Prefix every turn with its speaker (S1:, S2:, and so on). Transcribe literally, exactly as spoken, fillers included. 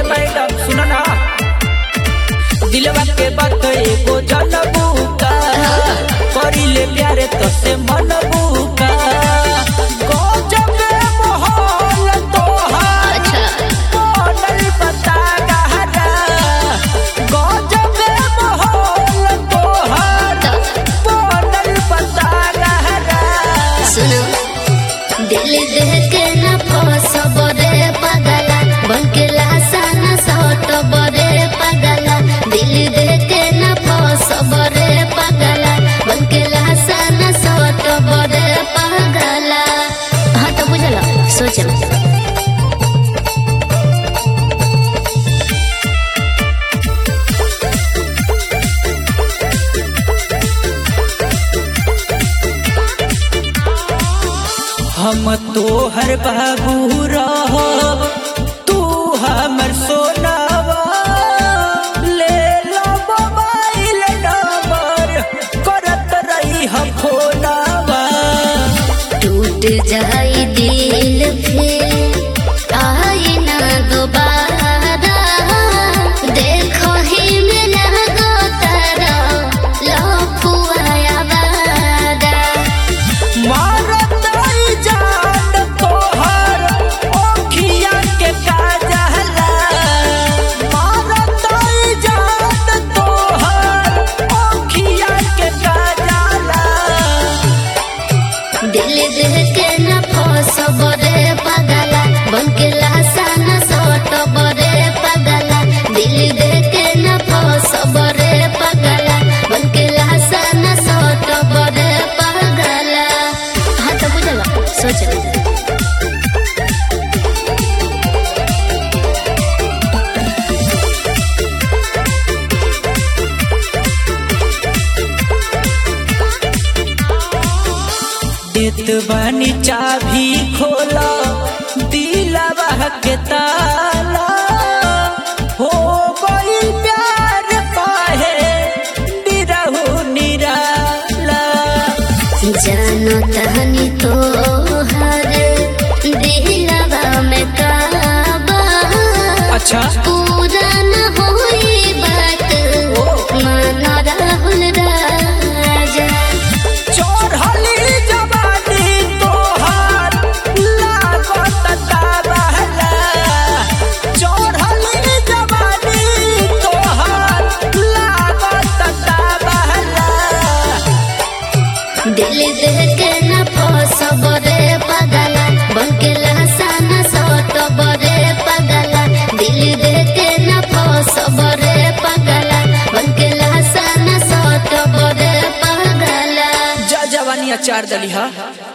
S1: Madam सुन ना, दिलवा के बात एगो जनबू का, करिले प्यारे तो से मनबू का, गजब माहौल तोहार बनल बता गहरा, गजब माहौल तोहार बनल बता गहरा।
S2: सुनो दिल देह के न फस बरे पगला, बनके लासा न सट बरे पगला, दिल देह के न फस बरे पगला, बनके लासा न सट बरे पगला। हाँ तो बुझल सोच
S1: हम तोहर बाबू रहो, तू हमर सोनावा, ले लो मोबाइल नंबर, करत रही हम फोनावा।
S2: टूट जाई दिल फिर आई ना दोबारा, देखो ही में लगो तारा लफुआया वादा।
S1: मारत आई जान तोहर ओखिया के काजला, मारत आई जान तोहर ओखिया के काजला।
S2: दिल देह के न फस बरे पगला, बनके लासा न सट बरे पगला, दिल देह के न फस बरे पगला, बनके लासा न सट बरे पगला। हाँ तो बुझल सोच
S1: देत बानी चाभी खोला, दिलवा के ताला, हो गइल प्यार काहे निरहु निराला।
S2: जानो तहनी तो हर दिलवा में काबा,
S1: अच्छा
S2: पूरा न होई बात मान राहुल राजा।
S1: चढ़ली जवानी तोहार लागत ताबहला, चढ़ली जवानी तोहार लागत ताबहला।
S2: दिल देह के न फस बरे पगला, बनके लासा न सट बरे पगला, दिल देह के न फस बरे पगला, बनके लासा न सट बरे पगला।
S1: जा जवानी अचार दली हा।